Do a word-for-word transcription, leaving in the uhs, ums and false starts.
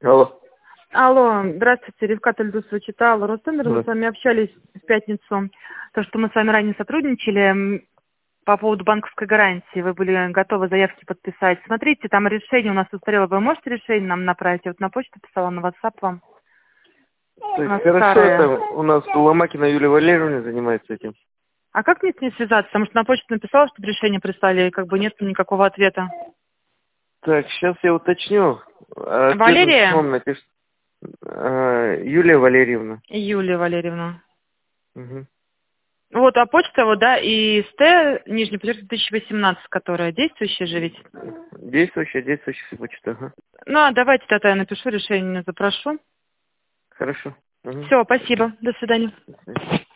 Алло. Алло, здравствуйте, Ревкат Ильдусова читала. Рустам, мы Да. с вами общались в пятницу. То, что мы с вами ранее сотрудничали м, по поводу банковской гарантии. Вы были готовы заявки подписать. Смотрите, там решение у нас устарело. Вы можете решение нам направить? Я вот на почту писала, на WhatsApp вам. Так, У нас хорошо, старое. это у нас Ломакина Юлия Валерьевна занимается этим. А как мне с ней связаться? Потому что на почту написала, чтобы решение прислали, и как бы нет никакого ответа. Так, сейчас я уточню. А ответным Валерия? письмом напишет а, Юлия Валерьевна. Юлия Валерьевна. Угу. Вот, а почта, вот, да, и ст, нижний подчеркнутый, две тысячи восемнадцать, которая действующая же ведь. Действующая, действующая почта. Ага. Ну, а давайте тогда я напишу решение, запрошу. Хорошо. Угу. Все, спасибо. До свидания. До свидания.